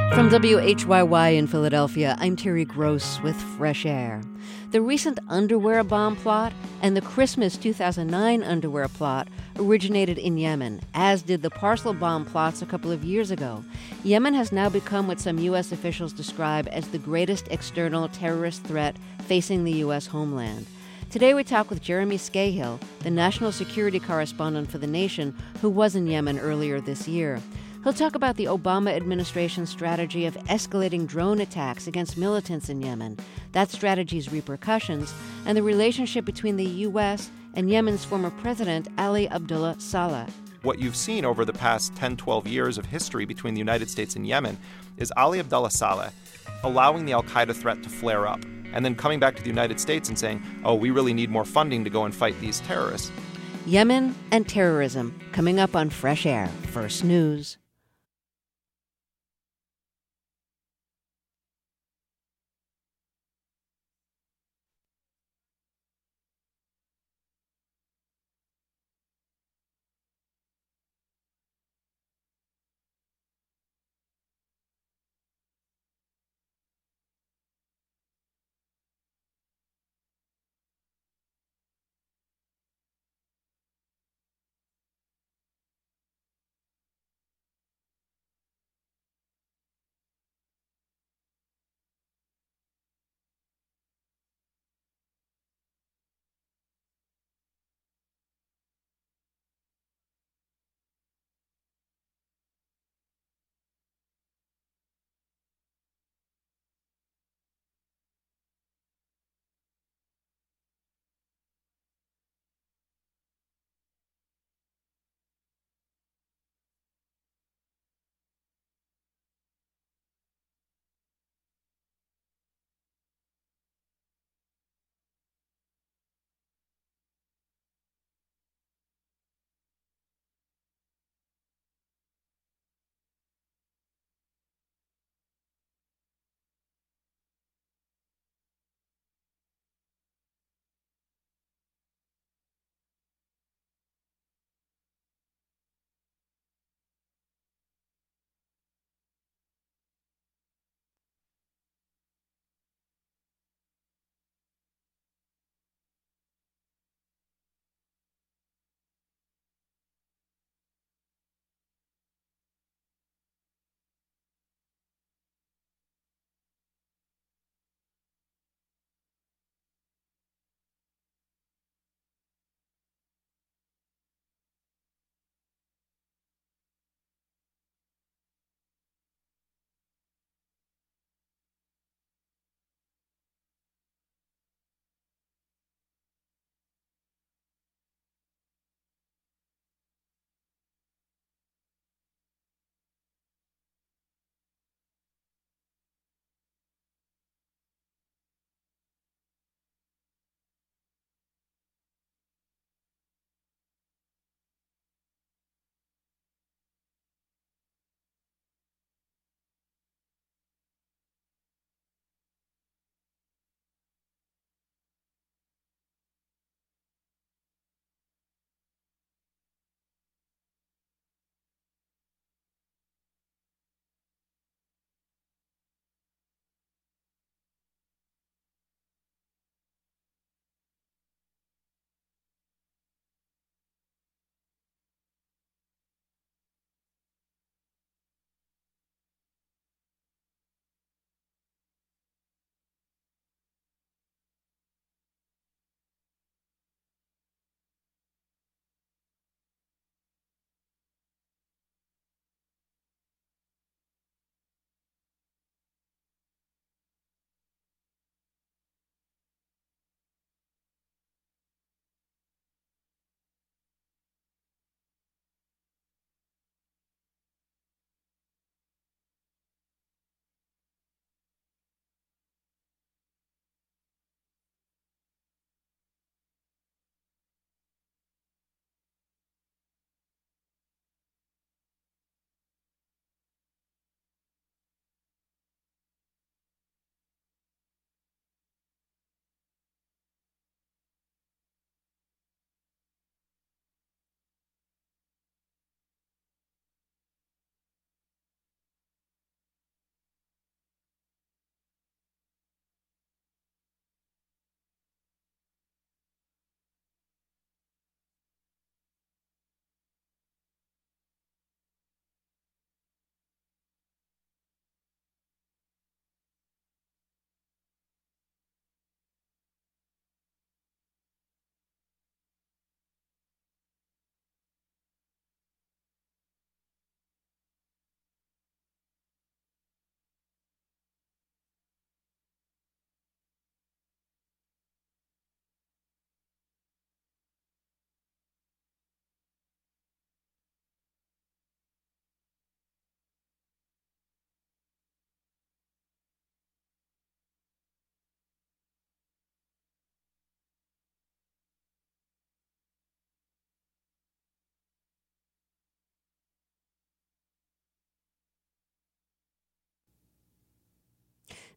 From WHYY in Philadelphia, I'm Terry Gross with Fresh Air. The recent underwear bomb plot and the Christmas 2009 underwear plot originated in Yemen, as did the parcel bomb plots a couple of years ago. Yemen has now become what some U.S. officials describe as the greatest external terrorist threat facing the U.S. homeland. Today we talk with Jeremy Scahill, the national security correspondent for The Nation, who was in Yemen earlier this year. He'll talk about the Obama administration's strategy of escalating drone attacks against militants in Yemen, that strategy's repercussions, and the relationship between the U.S. and Yemen's former president, Ali Abdullah Saleh. What you've seen over the past 10, 12 years of history between the United States and Yemen is Ali Abdullah Saleh allowing the al-Qaeda threat to flare up, and then coming back to the United States and saying, oh, we really need more funding to go and fight these terrorists. Yemen and terrorism, coming up on Fresh Air. First News.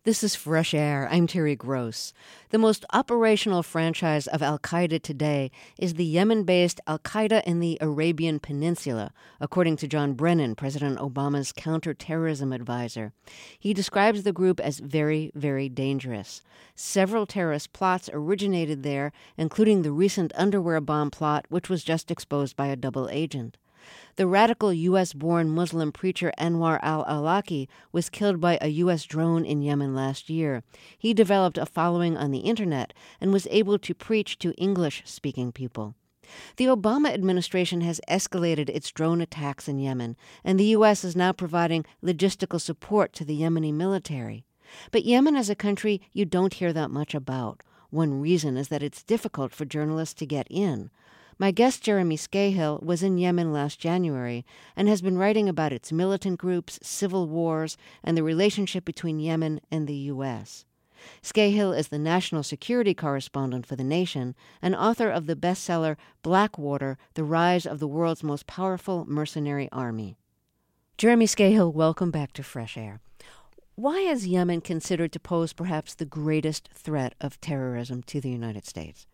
This is Fresh Air. I'm Terry Gross. The most operational franchise of al-Qaeda today is the Yemen-based al-Qaeda in the Arabian Peninsula, according to John Brennan, President Obama's counterterrorism advisor. He describes the group as very, very dangerous. Several terrorist plots originated there, including the recent underwear bomb plot, which was just exposed by a double agent. The radical U.S.-born Muslim preacher Anwar al-Awlaki was killed by a U.S. drone in Yemen last year. He developed a following on the Internet and was able to preach to English-speaking people. The Obama administration has escalated its drone attacks in Yemen, and the U.S. is now providing logistical support to the Yemeni military. But Yemen is a country you don't hear that much about. One reason is that it's difficult for journalists to get in. My guest, Jeremy Scahill, was in Yemen last January and has been writing about its militant groups, civil wars, and the relationship between Yemen and the U.S. Scahill is the national security correspondent for The Nation and author of the bestseller Blackwater, The Rise of the World's Most Powerful Mercenary Army. Jeremy Scahill, welcome back to Fresh Air. Why is Yemen considered to pose perhaps the greatest threat of terrorism to the United States?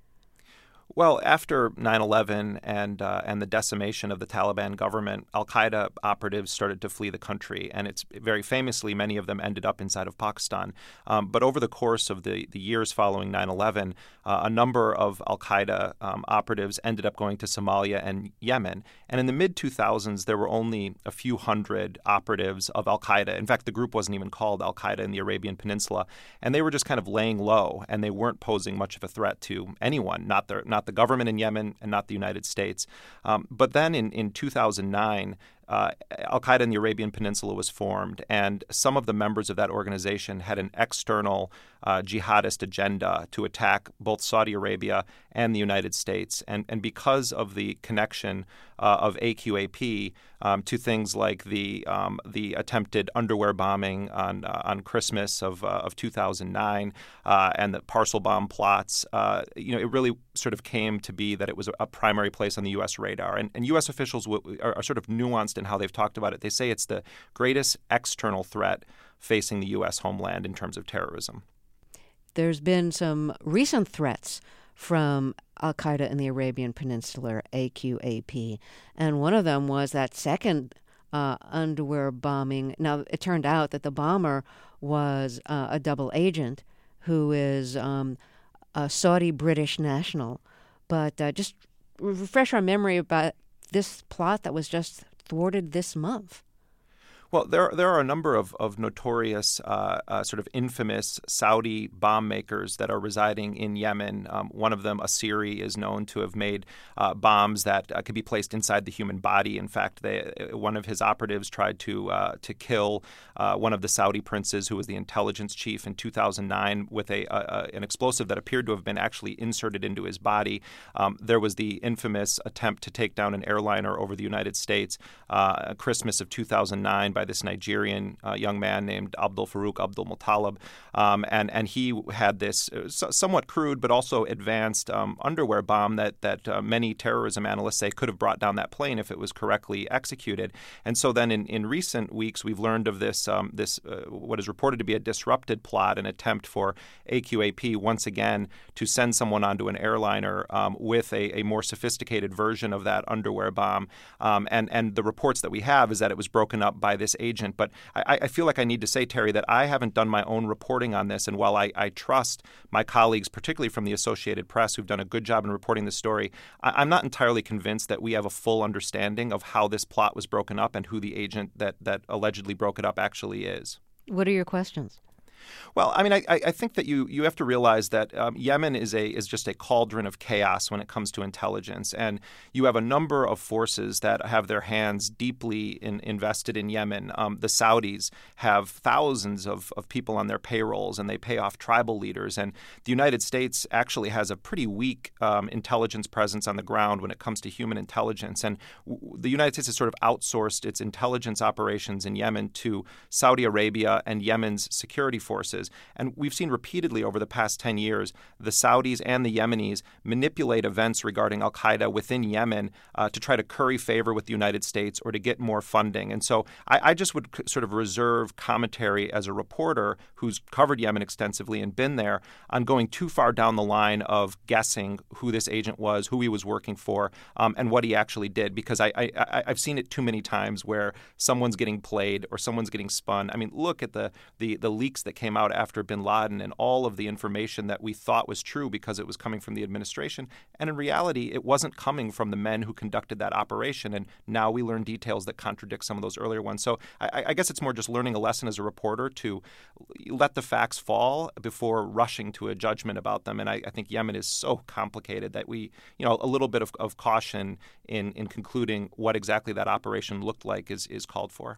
Well, after 9/11 and the decimation of the Taliban government, al-Qaeda operatives started to flee the country, and it's very famously many of them ended up inside of Pakistan. But over the course of the years following 9/11, a number of al-Qaeda operatives ended up going to Somalia and Yemen. And in the mid-2000s, there were only a few hundred operatives of al-Qaeda. In fact, the group wasn't even called al-Qaeda in the Arabian Peninsula, and they were just kind of laying low, and they weren't posing much of a threat to anyone, not the government in Yemen and not the United States. But then in 2009, al-Qaeda in the Arabian Peninsula was formed, and some of the members of that organization had an external jihadist agenda to attack both Saudi Arabia and the United States. And because of the connection of AQAP to things like the attempted underwear bombing on Christmas of 2009 and the parcel bomb plots, it really sort of came to be that it was a primary place on the U.S. radar. And U.S. officials are sort of nuanced in how they've talked about it. They say it's the greatest external threat facing the U.S. homeland in terms of terrorism. There's been some recent threats from al-Qaeda in the Arabian Peninsula, AQAP, and one of them was that second underwear bombing. Now, it turned out that the bomber was a double agent who is a Saudi-British national. But just refresh our memory about this plot that was just thwarted this month. Well, there are a number of notorious, sort of infamous Saudi bomb makers that are residing in Yemen. One of them, Asiri, is known to have made bombs that could be placed inside the human body. In fact, one of his operatives tried to kill one of the Saudi princes, who was the intelligence chief, in 2009 with an explosive that appeared to have been actually inserted into his body. There was the infamous attempt to take down an airliner over the United States, Christmas of 2009, by this Nigerian young man named Abdul Farouk Abdul Muttalib. And he had this somewhat crude but also advanced underwear bomb that many terrorism analysts say could have brought down that plane if it was correctly executed. And so then in recent weeks, we've learned of this what is reported to be a disrupted plot, an attempt for AQAP once again to send someone onto an airliner with a more sophisticated version of that underwear bomb. And the reports that we have is that it was broken up by this agent. But I feel like I need to say, Terry, that I haven't done my own reporting on this. And while I trust my colleagues, particularly from the Associated Press, who've done a good job in reporting this story, I'm not entirely convinced that we have a full understanding of how this plot was broken up and who the agent that allegedly broke it up actually is. What are your questions? Well, I mean, I think that you have to realize that Yemen is just a cauldron of chaos when it comes to intelligence, and you have a number of forces that have their hands deeply invested in Yemen. The Saudis have thousands of people on their payrolls, and they pay off tribal leaders. And the United States actually has a pretty weak intelligence presence on the ground when it comes to human intelligence. And the United States has sort of outsourced its intelligence operations in Yemen to Saudi Arabia and Yemen's security forces. forces. And we've seen repeatedly over the past 10 years, the Saudis and the Yemenis manipulate events regarding al-Qaeda within Yemen to try to curry favor with the United States or to get more funding. And so I just would sort of reserve commentary as a reporter who's covered Yemen extensively and been there on going too far down the line of guessing who this agent was, who he was working for, and what he actually did, because I've seen it too many times where someone's getting played or someone's getting spun. I mean, look at the leaks that came out after bin Laden and all of the information that we thought was true because it was coming from the administration. And in reality, it wasn't coming from the men who conducted that operation. And now we learn details that contradict some of those earlier ones. So I guess it's more just learning a lesson as a reporter to let the facts fall before rushing to a judgment about them. And I think Yemen is so complicated that we, a little bit of caution in concluding what exactly that operation looked like is called for.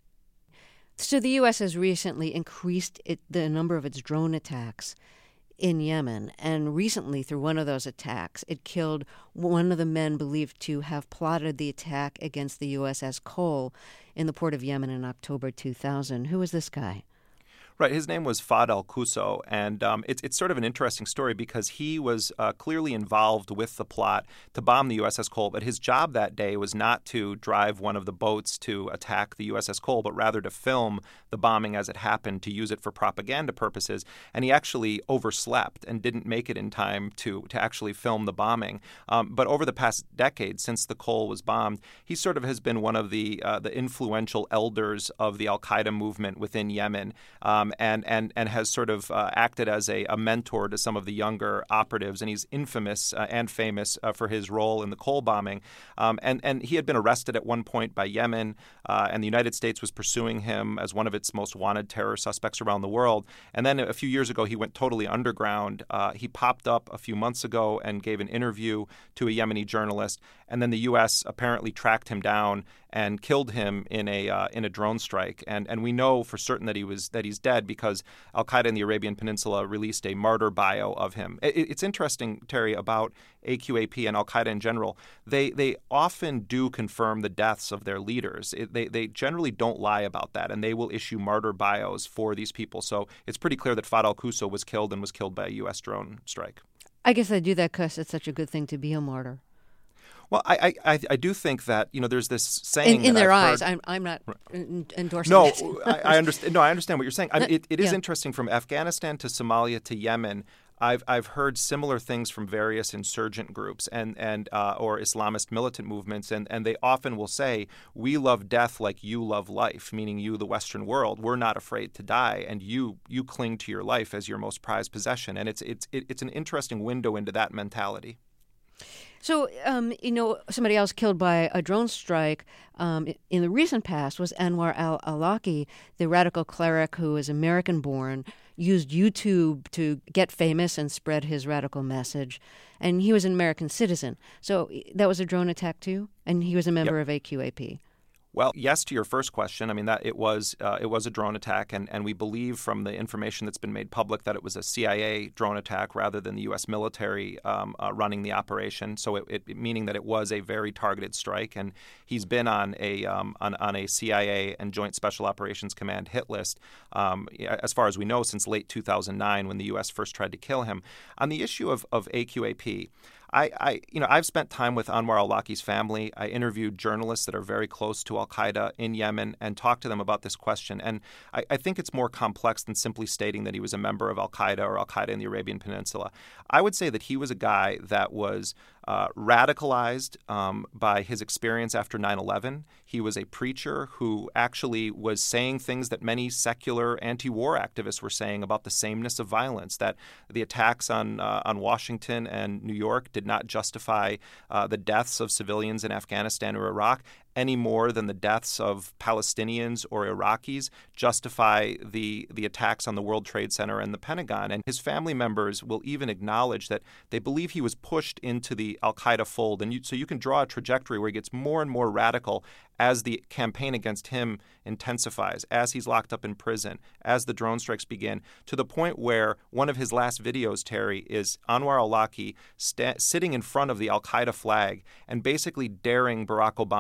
So the U.S. has recently increased the number of its drone attacks in Yemen. And recently, through one of those attacks, it killed one of the men believed to have plotted the attack against the USS Cole in the port of Yemen in October 2000. Who was this guy? Right. His name was Fahd al-Qusso, and it's sort of an interesting story because he was clearly involved with the plot to bomb the USS Cole, but his job that day was not to drive one of the boats to attack the USS Cole, but rather to film the bombing as it happened, to use it for propaganda purposes. And he actually overslept and didn't make it in time to actually film the bombing. But over the past decade, since the Cole was bombed, he sort of has been one of the influential elders of the al-Qaeda movement within Yemen. And has sort of acted as a mentor to some of the younger operatives. And he's infamous and famous for his role in the Cole bombing. And he had been arrested at one point by Yemen, and the United States was pursuing him as one of its most wanted terror suspects around the world. And then a few years ago, he went totally underground. He popped up a few months ago and gave an interview to a Yemeni journalist. And then the U.S. apparently tracked him down and killed him in a drone strike. And we know for certain that he's dead because al-Qaeda in the Arabian Peninsula released a martyr bio of him. It's interesting, Terry, about AQAP and al-Qaeda in general. They often do confirm the deaths of their leaders. They generally don't lie about that, and they will issue martyr bios for these people. So it's pretty clear that Fahd al-Qusso was killed and was killed by a U.S. drone strike. I guess they do that because it's such a good thing to be a martyr. Well, I do think that there's this saying in their eyes. I'm not endorsing. No, this. I understand. No, I understand what you're saying. I mean, it is Yeah. interesting from Afghanistan to Somalia to Yemen. I've heard similar things from various insurgent groups and or Islamist militant movements, and they often will say, "We love death like you love life," meaning you, the Western world. We're not afraid to die, and you cling to your life as your most prized possession. And it's an interesting window into that mentality. So, somebody else killed by a drone strike in the recent past was Anwar al-Awlaki, the radical cleric who is American-born, used YouTube to get famous and spread his radical message. And he was an American citizen. So that was a drone attack too? And he was a member of AQAP. Well, yes to your first question. I mean, that it was a drone attack, and we believe from the information that's been made public that it was a CIA drone attack rather than the U.S. military running the operation. So it meaning that it was a very targeted strike, and he's been on a CIA and Joint Special Operations Command hit list as far as we know since late 2009 when the U.S. first tried to kill him. On the issue of AQAP. I've spent time with Anwar al-Awlaki's family. I interviewed journalists that are very close to al-Qaeda in Yemen and talked to them about this question. And I think it's more complex than simply stating that he was a member of al-Qaeda or al-Qaeda in the Arabian Peninsula. I would say that he was a guy that was radicalized by his experience after 9/11. He was a preacher who actually was saying things that many secular anti-war activists were saying about the sameness of violence, that the attacks on Washington and New York did not justify the deaths of civilians in Afghanistan or Iraq any more than the deaths of Palestinians or Iraqis justify the attacks on the World Trade Center and the Pentagon. And his family members will even acknowledge that they believe he was pushed into the al-Qaeda fold. And so you can draw a trajectory where he gets more and more radical as the campaign against him intensifies, as he's locked up in prison, as the drone strikes begin, to the point where one of his last videos, Terry, is Anwar al-Awlaki sitting in front of the al-Qaeda flag and basically daring Barack Obama to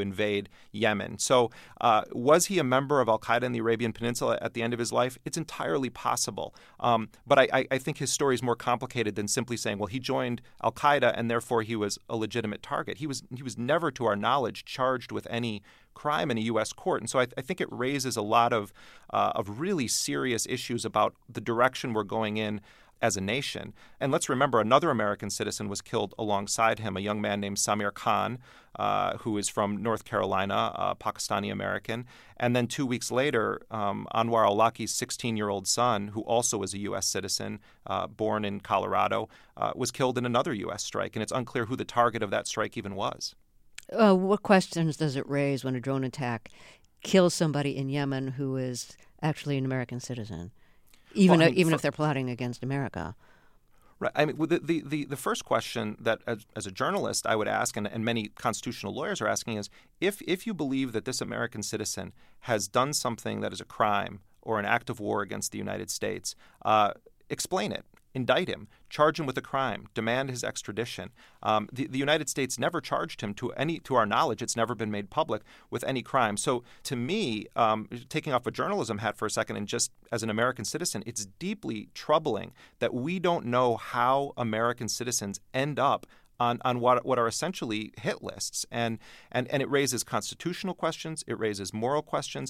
invade Yemen. So was he a member of al-Qaeda in the Arabian Peninsula at the end of his life? It's entirely possible. But I think his story is more complicated than simply saying, well, he joined al-Qaeda and therefore he was a legitimate target. He was never, to our knowledge, charged with any crime in a U.S. court. And so I think it raises a lot of really serious issues about the direction we're going in as a nation. And let's remember, another American citizen was killed alongside him, a young man named Samir Khan, who is from North Carolina, Pakistani-American. And then 2 weeks later, Anwar al-Awlaki's 16-year-old son, who also is a U.S. citizen, born in Colorado, was killed in another U.S. strike. And it's unclear who the target of that strike even was. What questions does it raise when a drone attack kills somebody in Yemen who is actually an American citizen, even if they're plotting against America? Right. I mean, the first question that, as a journalist, I would ask, and many constitutional lawyers are asking, is if you believe that this American citizen has done something that is a crime or an act of war against the United States, explain it. Indict him, charge him with a crime, demand his extradition. The United States never charged him, to our knowledge, it's never been made public, with any crime. So to me, taking off a journalism hat for a second, and just as an American citizen, it's deeply troubling that we don't know how American citizens end up on what are essentially hit lists, and it raises constitutional questions. It raises moral questions.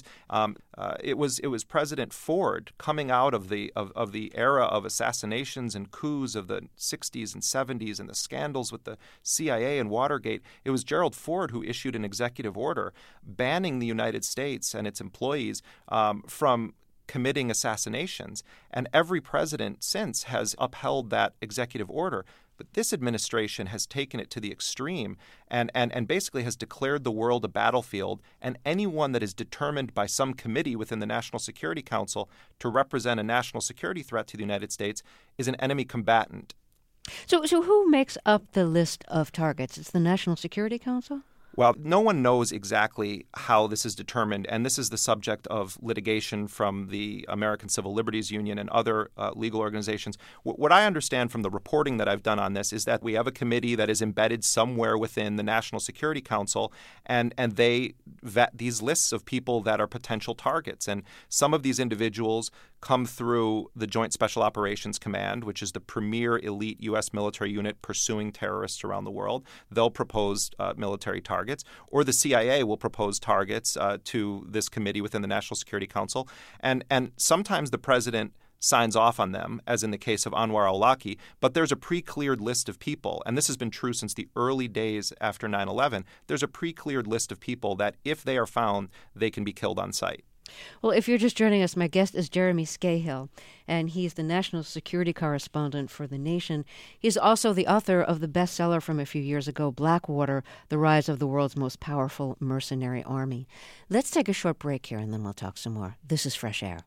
It was President Ford coming out of the era of assassinations and coups of the 60s and 70s and the scandals with the CIA and Watergate. It was Gerald Ford who issued an executive order banning the United States and its employees from committing assassinations, and every president since has upheld that executive order. But this administration has taken it to the extreme and basically has declared the world a battlefield, and anyone that is determined by some committee within the National Security Council to represent a national security threat to the United States is an enemy combatant. So who makes up the list of targets? It's the National Security Council? Well, no one knows exactly how this is determined, and this is the subject of litigation from the American Civil Liberties Union and other legal organizations. What I understand from the reporting that I've done on this is that we have a committee that is embedded somewhere within the National Security Council, and they vet these lists of people that are potential targets. And some of these individuals come through the Joint Special Operations Command, which is the premier elite U.S. military unit pursuing terrorists around the world. They'll propose military targets, or the CIA will propose targets to this committee within the National Security Council. And sometimes the president signs off on them, as in the case of Anwar al-Awlaki, but there's a pre-cleared list of people, and this has been true since the early days after 9/11. There's a pre-cleared list of people that, if they are found, they can be killed on sight. Well, if you're just joining us, my guest is Jeremy Scahill, and he's the national security correspondent for The Nation. He's also the author of the bestseller from a few years ago, Blackwater, The Rise of the World's Most Powerful Mercenary Army. Let's take a short break here, and then we'll talk some more. This is Fresh Air.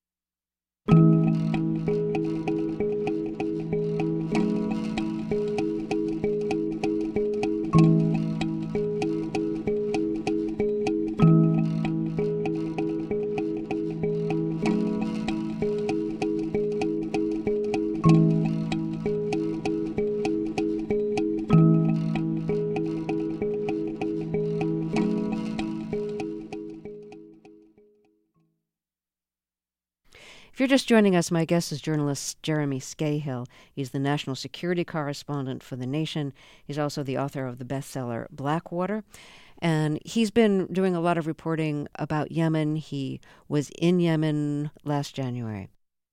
If you're just joining us, my guest is journalist Jeremy Scahill. He's the national security correspondent for The Nation. He's also the author of the bestseller Blackwater. And he's been doing a lot of reporting about Yemen. He was in Yemen last January.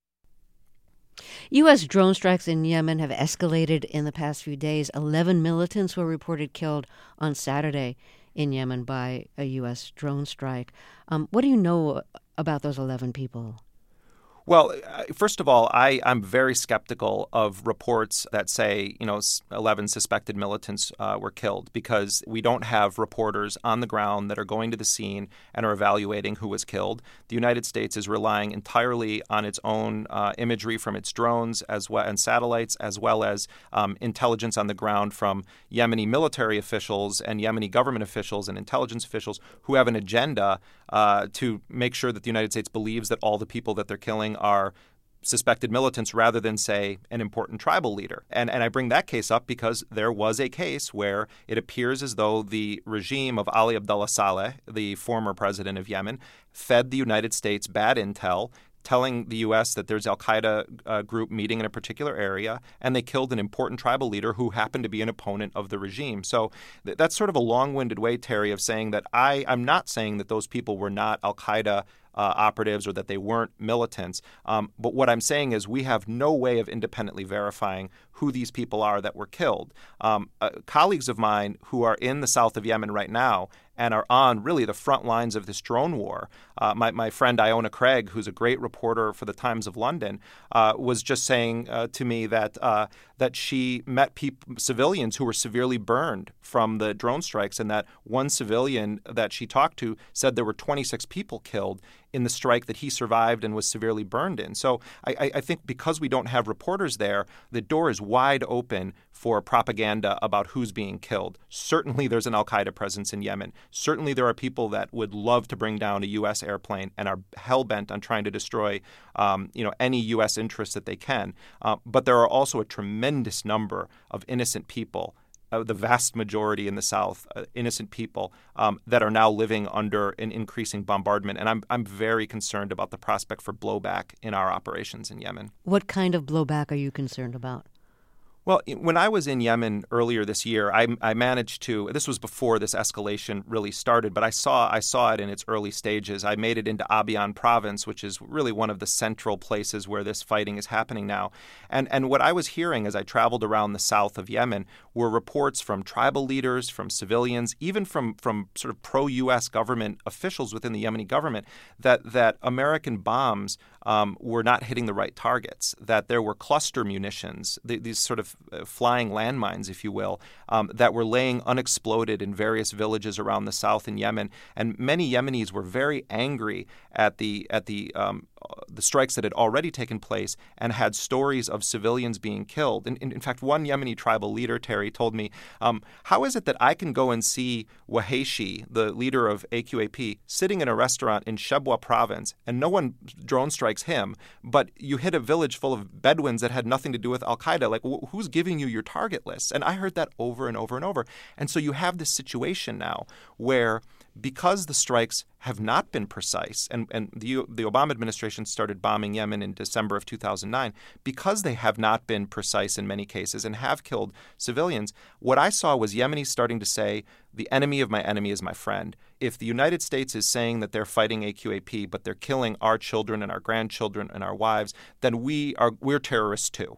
U.S. drone strikes in Yemen have escalated in the past few days. 11 militants were reported killed on Saturday in Yemen by a U.S. drone strike. What do you know about those 11 people? Well, first of all, I'm very skeptical of reports that say, 11 suspected militants were killed, because we don't have reporters on the ground that are going to the scene and are evaluating who was killed. The United States is relying entirely on its own imagery from its drones and satellites, as well as intelligence on the ground from Yemeni military officials and Yemeni government officials and intelligence officials who have an agenda to make sure that the United States believes that all the people that they're killing are suspected militants rather than, say, an important tribal leader. And I bring that case up because there was a case where it appears as though the regime of Ali Abdullah Saleh, the former president of Yemen, fed the United States bad intel, telling the U.S. that there's al-Qaeda group meeting in a particular area, and they killed an important tribal leader who happened to be an opponent of the regime. So that's sort of a long-winded way, Terry, of saying that I'm not saying that those people were not al-Qaeda operatives or that they weren't militants. But what I'm saying is we have no way of independently verifying who these people are that were killed. Colleagues of mine who are in the south of Yemen right now and are on really the front lines of this drone war. My friend Iona Craig, who's a great reporter for the Times of London, was just saying to me that she met civilians who were severely burned from the drone strikes, and that one civilian that she talked to said there were 26 people killed in the strike that he survived and was severely burned in. So I think because we don't have reporters there, the door is wide open for propaganda about who's being killed. Certainly there's an al-Qaeda presence in Yemen. Certainly there are people that would love to bring down a U.S. airplane and are hell-bent on trying to destroy any U.S. interests that they can. But there are also a tremendous number of innocent people, the vast majority in the South, innocent people that are now living under an increasing bombardment. And I'm very concerned about the prospect for blowback in our operations in Yemen. What kind of blowback are you concerned about? Well, when I was in Yemen earlier this year, I managed to, this was before this escalation really started, but I saw it in its early stages. I made it into Abyan province, which is really one of the central places where this fighting is happening now. And what I was hearing as I traveled around the south of Yemen were reports from tribal leaders, from civilians, even from sort of pro-U.S. government officials within the Yemeni government, that American bombs were not hitting the right targets, that there were cluster munitions, these sort of flying landmines, if you will, that were laying unexploded in various villages around the south in Yemen. And many Yemenis were very angry at the strikes that had already taken place and had stories of civilians being killed. In fact, one Yemeni tribal leader, Terry, told me, how is it that I can go and see Waheshi, the leader of AQAP, sitting in a restaurant in Shabwa province, and no one drone strikes him, but you hit a village full of Bedouins that had nothing to do with al-Qaeda? Like, who's giving you your target lists? And I heard that over and over and over. And so you have this situation now where, because the strikes have not been precise, and the Obama administration started bombing Yemen in December of 2009, because they have not been precise in many cases and have killed civilians, what I saw was Yemenis starting to say, the enemy of my enemy is my friend. If the United States is saying that they're fighting AQAP, but they're killing our children and our grandchildren and our wives, then we're terrorists too.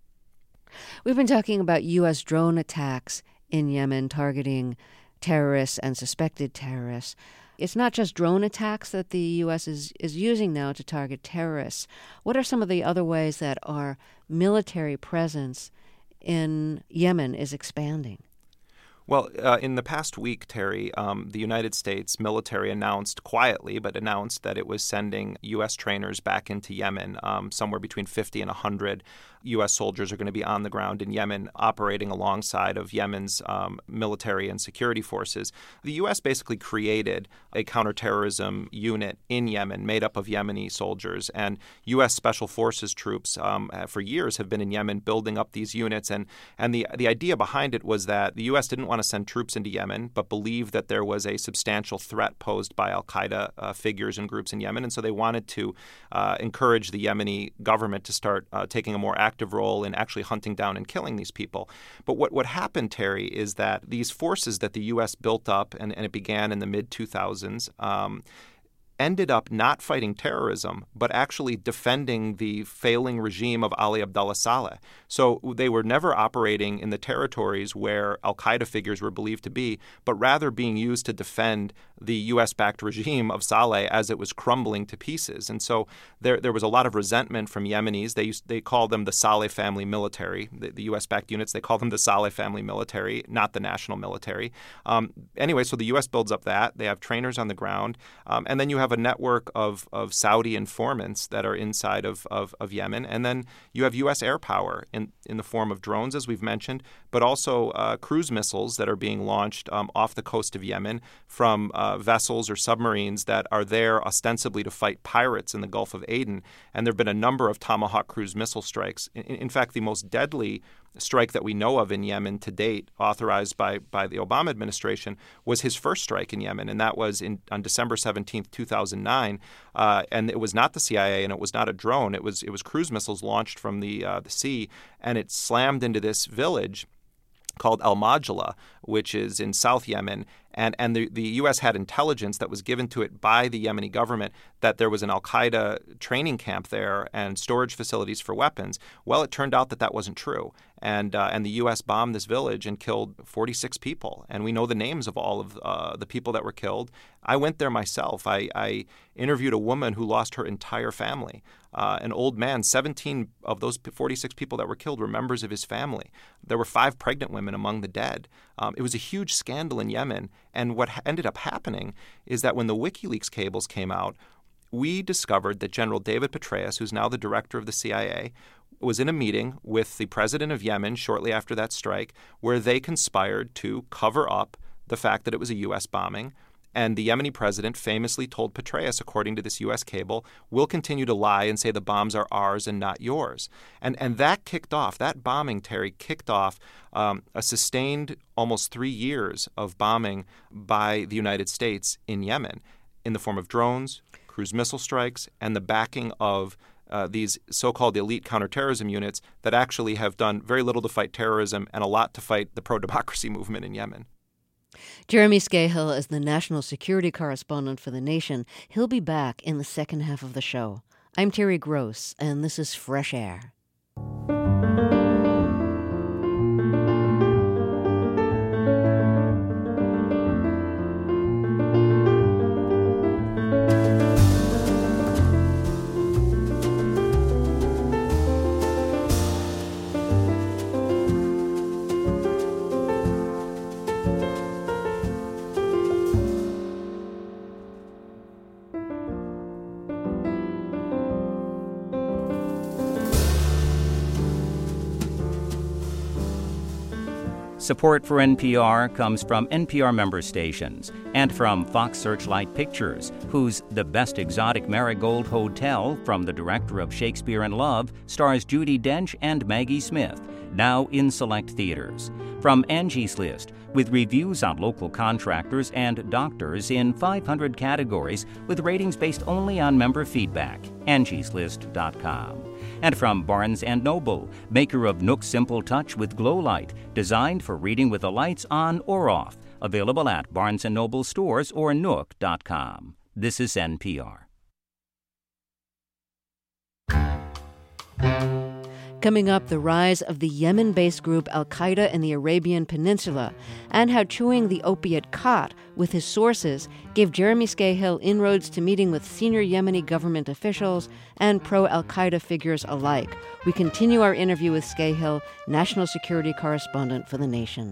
We've been talking about U.S. drone attacks in Yemen targeting terrorists and suspected terrorists. It's not just drone attacks that the U.S. is using now to target terrorists. What are some of the other ways that our military presence in Yemen is expanding? Well, in the past week, Terry, the United States military announced that it was sending U.S. trainers back into Yemen. Somewhere between 50 and 100 U.S. soldiers are going to be on the ground in Yemen, operating alongside of Yemen's military and security forces. The U.S. basically created a counterterrorism unit in Yemen made up of Yemeni soldiers, and U.S. Special Forces troops for years have been in Yemen building up these units. And the idea behind it was that the U.S. didn't want to send troops into Yemen, but believed that there was a substantial threat posed by al-Qaeda figures and groups in Yemen. And so they wanted to encourage the Yemeni government to start taking a more active role in actually hunting down and killing these people. But what happened, Terry, is that these forces that the U.S. built up, and it began in the mid-2000s, ended up not fighting terrorism, but actually defending the failing regime of Ali Abdullah Saleh. So they were never operating in the territories where al-Qaeda figures were believed to be, but rather being used to defend the U.S.-backed regime of Saleh as it was crumbling to pieces. And so there was a lot of resentment from Yemenis. They called them the Saleh family military. The U.S.-backed units, they call them the Saleh family military, not the national military. Anyway, so the U.S. builds up that. They have trainers on the ground. And then you have have a network of Saudi informants that are inside of Yemen. And then you have U.S. air power in the form of drones, as we've mentioned, but also cruise missiles that are being launched off the coast of Yemen from vessels or submarines that are there ostensibly to fight pirates in the Gulf of Aden. And there have been a number of Tomahawk cruise missile strikes. In fact, the most deadly strike that we know of in Yemen to date, authorized by the Obama administration, was his first strike in Yemen, and that was on December 17th, 2009. And it was not the CIA, and it was not a drone. It was cruise missiles launched from the sea, and it slammed into this village called Al-Majla, which is in South Yemen. And the U.S. had intelligence that was given to it by the Yemeni government that there was an al-Qaeda training camp there and storage facilities for weapons. Well, it turned out that wasn't true. And the U.S. bombed this village and killed 46 people. And we know the names of all of the people that were killed. I went there myself. I interviewed a woman who lost her entire family. An old man, 17 of those 46 people that were killed were members of his family. There were 5 pregnant women among the dead. It was a huge scandal in Yemen. And what ended up happening is that when the WikiLeaks cables came out, we discovered that General David Petraeus, who's now the director of the CIA, was in a meeting with the president of Yemen shortly after that strike, where they conspired to cover up the fact that it was a U.S. bombing. And the Yemeni president famously told Petraeus, according to this U.S. cable, we'll continue to lie and say the bombs are ours and not yours. And that kicked off, that bombing, Terry, kicked off a sustained almost 3 years of bombing by the United States in Yemen in the form of drones, cruise missile strikes, and the backing of these so-called elite counterterrorism units that actually have done very little to fight terrorism and a lot to fight the pro-democracy movement in Yemen. Jeremy Scahill is the national security correspondent for The Nation. He'll be back in the second half of the show. I'm Terry Gross, and this is Fresh Air. Support for NPR comes from NPR member stations and from Fox Searchlight Pictures, whose The Best Exotic Marigold Hotel, from the director of Shakespeare in Love, stars Judi Dench and Maggie Smith, now in select theaters. From Angie's List, with reviews on local contractors and doctors in 500 categories with ratings based only on member feedback. angieslist.com. And from Barnes & Noble, maker of Nook Simple Touch with Glow Light, designed for reading with the lights on or off. Available at Barnes & Noble stores or nook.com. This is NPR. Coming up, the rise of the Yemen-based group al-Qaeda in the Arabian Peninsula, and how chewing the opiate khat with his sources gave Jeremy Scahill inroads to meeting with senior Yemeni government officials and pro-al-Qaeda figures alike. We continue our interview with Scahill, national security correspondent for The Nation.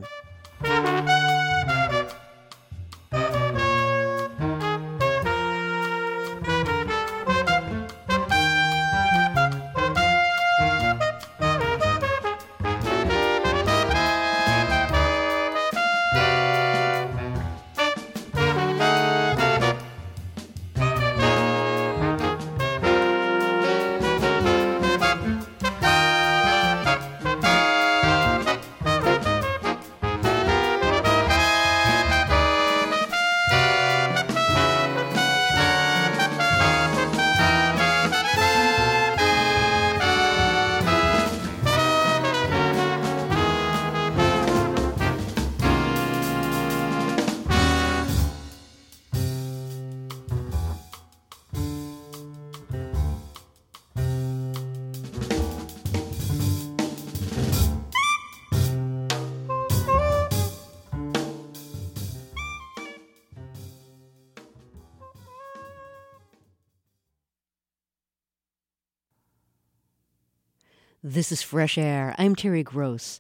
This is Fresh Air. I'm Terry Gross.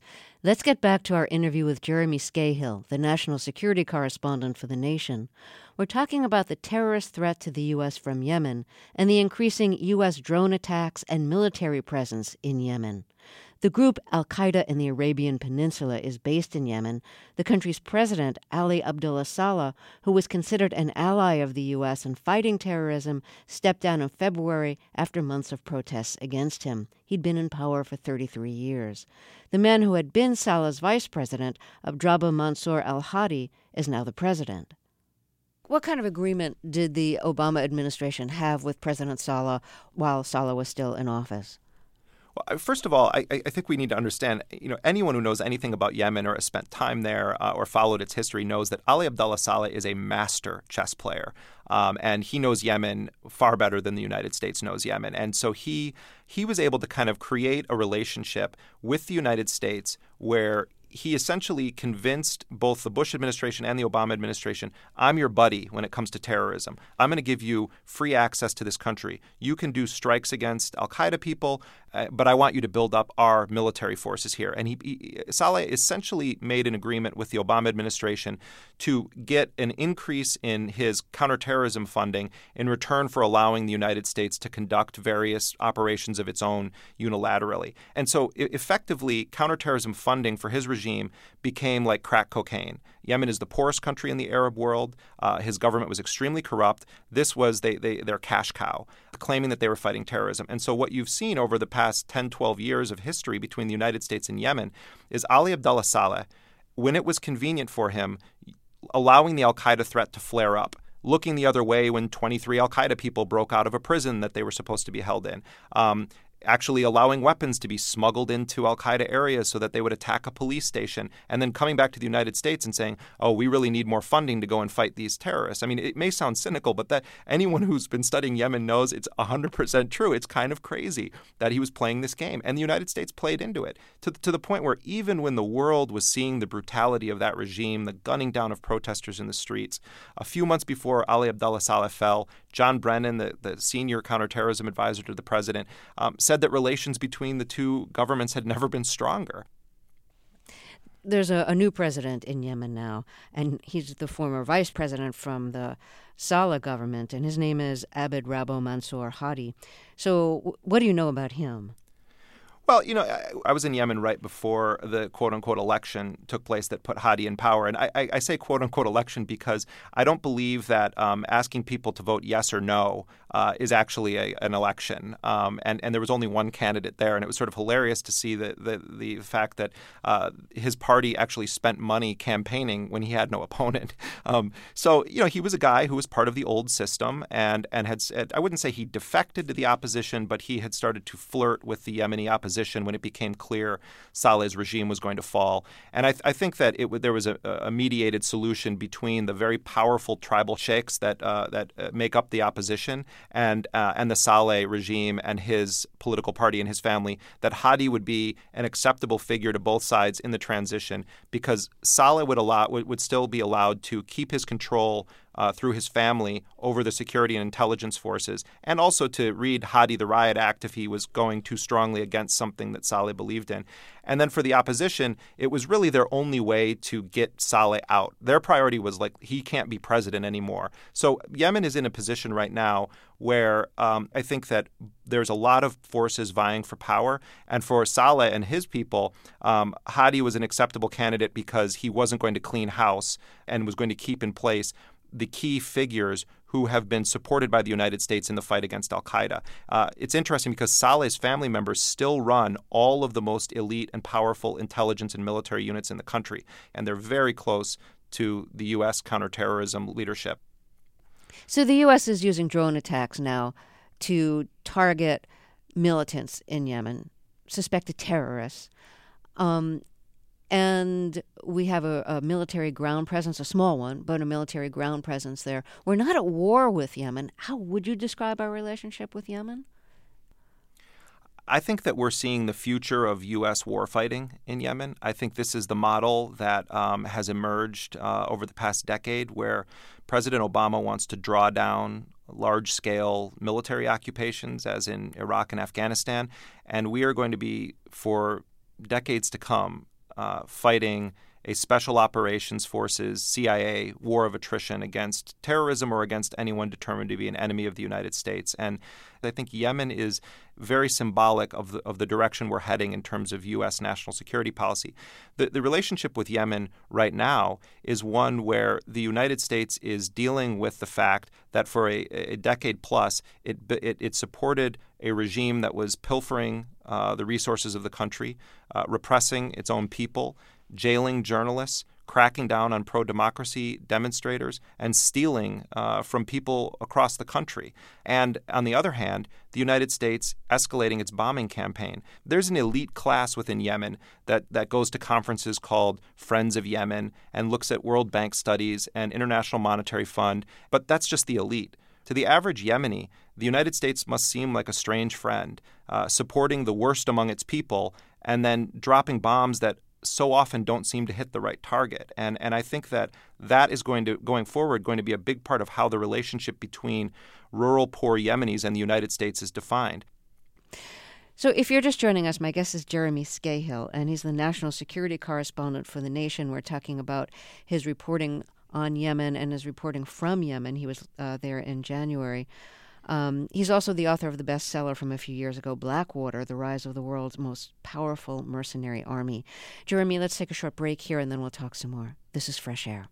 Let's get back to our interview with Jeremy Scahill, the national security correspondent for The Nation. We're talking about the terrorist threat to the U.S. from Yemen and the increasing U.S. drone attacks and military presence in Yemen. The group Al-Qaeda in the Arabian Peninsula is based in Yemen. The country's president, Ali Abdullah Saleh, who was considered an ally of the U.S. in fighting terrorism, stepped down in February after months of protests against him. He'd been in power for 33 years. The man who had been Saleh's vice president, Abdrabbuh Mansour al-Hadi, is now the president. What kind of agreement did the Obama administration have with President Saleh while Saleh was still in office? Well, first of all, I think we need to understand, anyone who knows anything about Yemen or has spent time there or followed its history knows that Ali Abdullah Saleh is a master chess player. And he knows Yemen far better than the United States knows Yemen. And so he was able to kind of create a relationship with the United States where he essentially convinced both the Bush administration and the Obama administration, I'm your buddy when it comes to terrorism. I'm going to give you free access to this country. You can do strikes against al-Qaeda people, but I want you to build up our military forces here. And Saleh essentially made an agreement with the Obama administration to get an increase in his counterterrorism funding in return for allowing the United States to conduct various operations of its own unilaterally. And so effectively, counterterrorism funding for his regime became like crack cocaine. Yemen is the poorest country in the Arab world. His government was extremely corrupt. This was their cash cow, claiming that they were fighting terrorism. And so what you've seen over the past 10, 12 years of history between the United States and Yemen is Ali Abdullah Saleh, when it was convenient for him, allowing the al-Qaeda threat to flare up, looking the other way when 23 al-Qaeda people broke out of a prison that they were supposed to be held in, actually allowing weapons to be smuggled into al-Qaeda areas so that they would attack a police station, and then coming back to the United States and saying, oh, we really need more funding to go and fight these terrorists. I mean, it may sound cynical, but that anyone who's been studying Yemen knows it's 100% true. It's kind of crazy that he was playing this game, and the United States played into it to the point where even when the world was seeing the brutality of that regime, the gunning down of protesters in the streets, a few months before Ali Abdullah Saleh fell, John Brennan, the senior counterterrorism advisor to the president, said that relations between the two governments had never been stronger. There's a new president in Yemen now, and he's the former vice president from the Saleh government, and his name is Abdrabbuh Mansour Hadi. So what do you know about him? Well, I was in Yemen right before the quote-unquote election took place that put Hadi in power. And I say quote-unquote election because I don't believe that asking people to vote yes or no is actually an election. And there was only one candidate there. And it was sort of hilarious to see the fact that his party actually spent money campaigning when he had no opponent. So he was a guy who was part of the old system and had said, I wouldn't say he defected to the opposition, but he had started to flirt with the Yemeni opposition when it became clear Saleh's regime was going to fall. And I think that there was a mediated solution between the very powerful tribal sheikhs that make up the opposition and the Saleh regime and his political party and his family, that Hadi would be an acceptable figure to both sides in the transition, because Saleh would still be allowed to keep his control through his family over the security and intelligence forces, and also to read Hadi the Riot Act if he was going too strongly against something that Saleh believed in. And then for the opposition, it was really their only way to get Saleh out. Their priority was he can't be president anymore. So Yemen is in a position right now where I think that there's a lot of forces vying for power. And for Saleh and his people, Hadi was an acceptable candidate because he wasn't going to clean house and was going to keep in place the key figures who have been supported by the United States in the fight against al-Qaeda. It's interesting because Saleh's family members still run all of the most elite and powerful intelligence and military units in the country, and they're very close to the U.S. counterterrorism leadership. So the U.S. is using drone attacks now to target militants in Yemen, suspected terrorists. And we have a military ground presence, a small one, but a military ground presence there. We're not at war with Yemen. How would you describe our relationship with Yemen? I think that we're seeing the future of U.S. warfighting in Yemen. I think this is the model that has emerged over the past decade, where President Obama wants to draw down large-scale military occupations, as in Iraq and Afghanistan. And we are going to be, for decades to come, fighting a special operations forces, CIA, war of attrition against terrorism or against anyone determined to be an enemy of the United States. And I think Yemen is very symbolic of the direction we're heading in terms of U.S. national security policy. The relationship with Yemen right now is one where the United States is dealing with the fact that for a decade plus, it supported a regime that was pilfering the resources of the country, repressing its own people, jailing journalists, cracking down on pro-democracy demonstrators, and stealing from people across the country. And on the other hand, the United States escalating its bombing campaign. There's an elite class within Yemen that goes to conferences called Friends of Yemen and looks at World Bank studies and International Monetary Fund, but that's just the elite. To the average Yemeni, the United States must seem like a strange friend, supporting the worst among its people and then dropping bombs that so often don't seem to hit the right target. And I think that is going forward, going to be a big part of how the relationship between rural poor Yemenis and the United States is defined. So if you're just joining us, my guest is Jeremy Scahill, and he's the national security correspondent for The Nation. We're talking about his reporting on Yemen and his reporting from Yemen. He was there in January. He's also the author of the bestseller from a few years ago, Blackwater, The Rise of the World's Most Powerful Mercenary Army. Jeremy, let's take a short break here and then we'll talk some more. This is Fresh Air.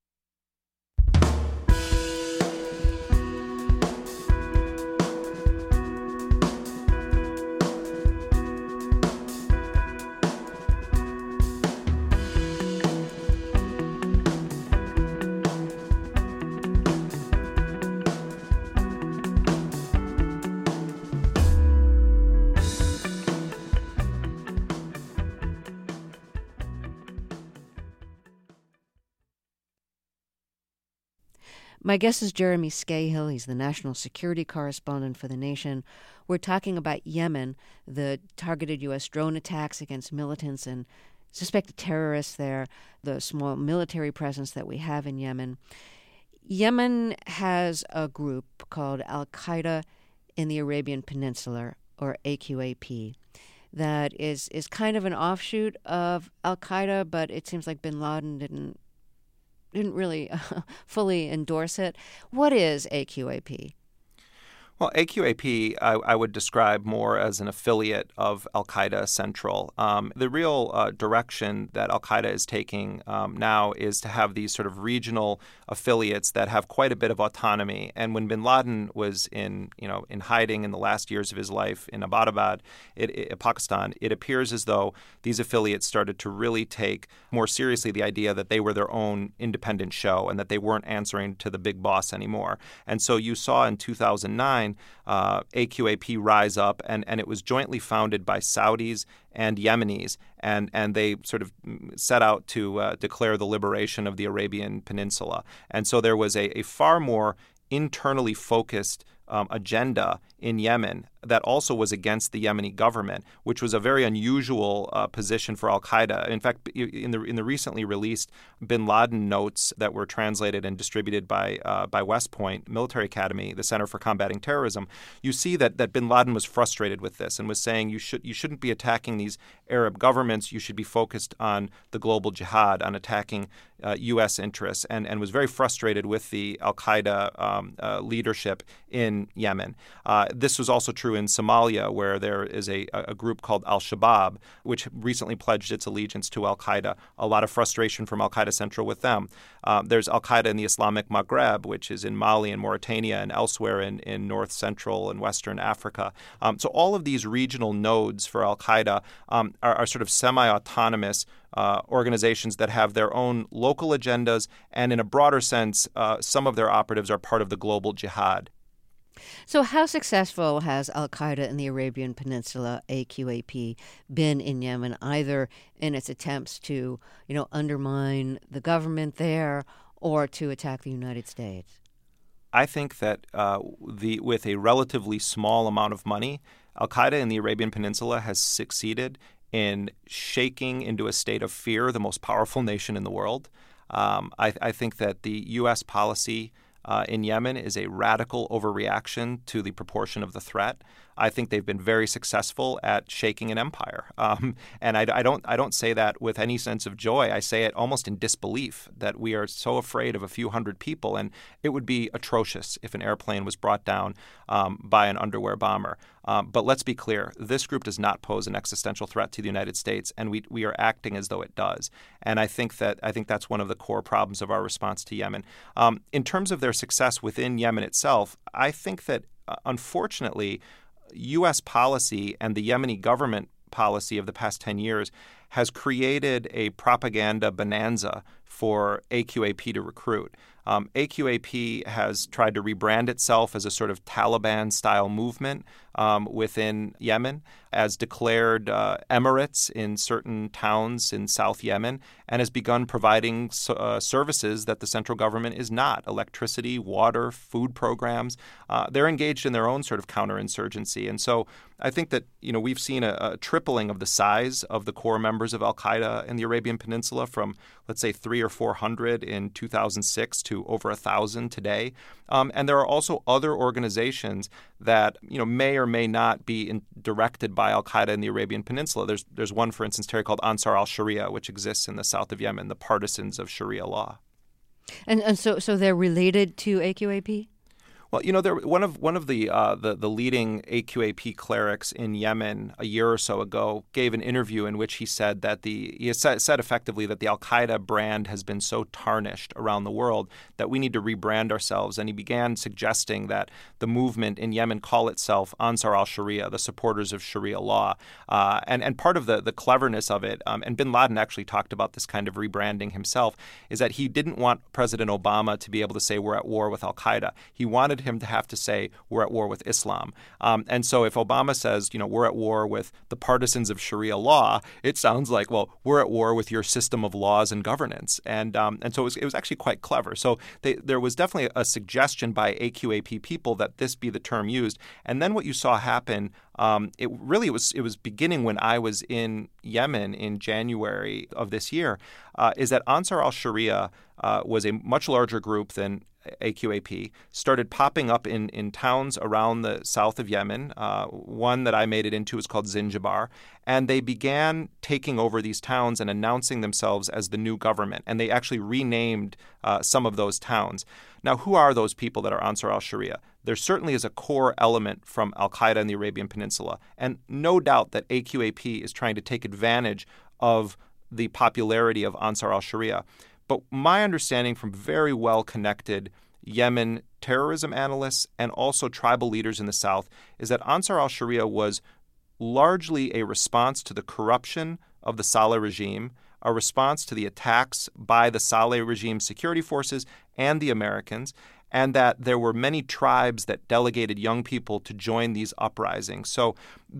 My guest is Jeremy Scahill. He's the national security correspondent for The Nation. We're talking about Yemen, the targeted U.S. drone attacks against militants and suspected terrorists there, the small military presence that we have in Yemen. Yemen has a group called Al-Qaeda in the Arabian Peninsula, or AQAP, that is kind of an offshoot of Al-Qaeda, but it seems like bin Laden didn't really fully endorse it. What is AQAP? Well, AQAP I would describe more as an affiliate of Al-Qaeda Central. The real direction that Al-Qaeda is taking now is to have these sort of regional affiliates that have quite a bit of autonomy. And when bin Laden was in hiding in the last years of his life in Abbottabad, Pakistan, it appears as though these affiliates started to really take more seriously the idea that they were their own independent show and that they weren't answering to the big boss anymore. And so you saw in 2009 AQAP rise up, and it was jointly founded by Saudis and Yemenis, and they sort of set out to declare the liberation of the Arabian Peninsula. And so there was a far more internally focused agenda in Yemen that also was against the Yemeni government, which was a very unusual position for Al-Qaeda. In fact, in the recently released bin Laden notes that were translated and distributed by West Point Military Academy, the Center for Combating Terrorism, you see that bin Laden was frustrated with this and was saying you shouldn't be attacking these Arab governments. You should be focused on the global jihad, on attacking U.S. interests, and was very frustrated with the Al-Qaeda leadership in Yemen. This was also true in Somalia, where there is a group called Al-Shabaab, which recently pledged its allegiance to Al-Qaeda. A lot of frustration from Al-Qaeda Central with them. There's Al-Qaeda in the Islamic Maghreb, which is in Mali and Mauritania and elsewhere in North Central and Western Africa. So all of these regional nodes for Al-Qaeda are sort of semi-autonomous organizations that have their own local agendas, and in a broader sense, some of their operatives are part of the global jihad. So how successful has Al-Qaeda in the Arabian Peninsula, AQAP, been in Yemen, either in its attempts to, undermine the government there or to attack the United States? I think that with a relatively small amount of money, Al-Qaeda in the Arabian Peninsula has succeeded in shaking into a state of fear the most powerful nation in the world. I think that the U.S. policy in Yemen is a radical overreaction to the proportion of the threat. I think they've been very successful at shaking an empire. And I don't say that with any sense of joy. I say it almost in disbelief that we are so afraid of a few hundred people. And it would be atrocious if an airplane was brought down by an underwear bomber. But let's be clear, this group does not pose an existential threat to the United States, and we are acting as though it does. And I think that's one of the core problems of our response to Yemen. In terms of their success within Yemen itself, I think that, unfortunately, U.S. policy and the Yemeni government policy of the past 10 years has created a propaganda bonanza for AQAP to recruit. AQAP has tried to rebrand itself as a sort of Taliban-style movement within Yemen, as declared emirates in certain towns in South Yemen, and has begun providing services that the central government is not: electricity, water, food programs. They're engaged in their own sort of counterinsurgency. And so I think that, we've seen a tripling of the size of the core members of al-Qaeda in the Arabian Peninsula from, let's say, 300 or 400 in 2006 to over 1,000 today. And there are also other organizations that, may or may not be directed by al-Qaeda in the Arabian Peninsula. There's one, for instance, Terry, called Ansar al-Sharia, which exists in the south of Yemen, the partisans of Sharia law. And so they're related to AQAP? Well, one of the leading AQAP clerics in Yemen a year or so ago gave an interview in which he said that he said effectively that the al-Qaeda brand has been so tarnished around the world that we need to rebrand ourselves. And he began suggesting that the movement in Yemen call itself Ansar al-Sharia, the supporters of Sharia law. And part of the cleverness of it, and bin Laden actually talked about this kind of rebranding himself, is that he didn't want President Obama to be able to say we're at war with al-Qaeda. He wanted him to have to say we're at war with Islam. And so if Obama says, we're at war with the partisans of Sharia law, it sounds like, well, we're at war with your system of laws and governance. And so it was actually quite clever. So there was definitely a suggestion by AQAP people that this be the term used. And then what you saw happen, it was beginning when I was in Yemen in January of this year, is that Ansar al-Sharia was a much larger group than AQAP, started popping up in towns around the south of Yemen. One that I made it into is called Zinjibar. And they began taking over these towns and announcing themselves as the new government. And they actually renamed some of those towns. Now, who are those people that are Ansar al-Sharia? There certainly is a core element from al-Qaeda in the Arabian Peninsula. And no doubt that AQAP is trying to take advantage of the popularity of Ansar al-Sharia. But my understanding from very well-connected Yemen terrorism analysts and also tribal leaders in the south is that Ansar al-Sharia was largely a response to the corruption of the Saleh regime, a response to the attacks by the Saleh regime security forces and the Americans, and that there were many tribes that delegated young people to join these uprisings. So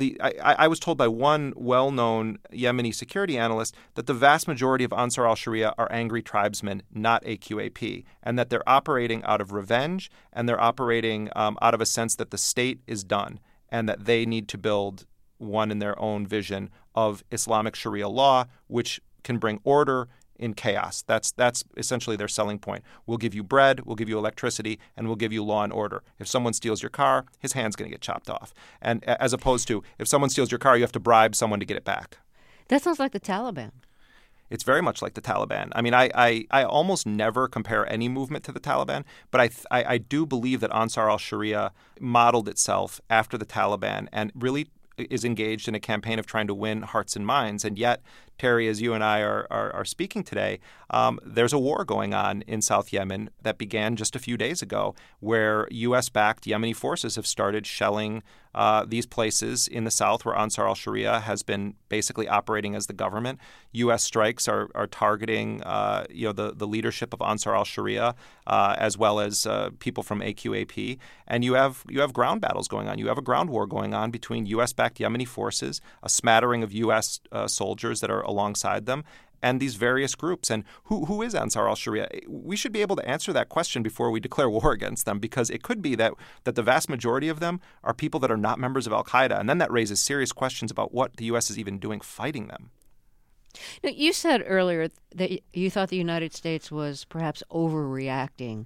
I was told by one well-known Yemeni security analyst that the vast majority of Ansar al-Sharia are angry tribesmen, not AQAP, and that they're operating out of revenge, and they're operating out of a sense that the state is done and that they need to build one in their own vision of Islamic Sharia law, which can bring order in chaos. That's essentially their selling point. We'll give you bread, we'll give you electricity, and we'll give you law and order. If someone steals your car, his hand's going to get chopped off. And as opposed to, if someone steals your car, you have to bribe someone to get it back. That sounds like the Taliban. It's very much like the Taliban. I mean, I almost never compare any movement to the Taliban, but I do believe that Ansar al-Sharia modeled itself after the Taliban and really is engaged in a campaign of trying to win hearts and minds. And yet, Terry, as you and I are speaking today, there's a war going on in South Yemen that began just a few days ago where U.S.-backed Yemeni forces have started shelling these places in the south where Ansar al-Sharia has been basically operating as the government. U.S. strikes are targeting the leadership of Ansar al-Sharia as well as people from AQAP. And you have ground battles going on. You have a ground war going on between U.S.-backed Yemeni forces, a smattering of U.S. soldiers that are alongside them, and these various groups. And who is Ansar al-Sharia? We should be able to answer that question before we declare war against them, because it could be that the vast majority of them are people that are not members of al-Qaeda. And then that raises serious questions about what the U.S. is even doing fighting them. Now, you said earlier that you thought the United States was perhaps overreacting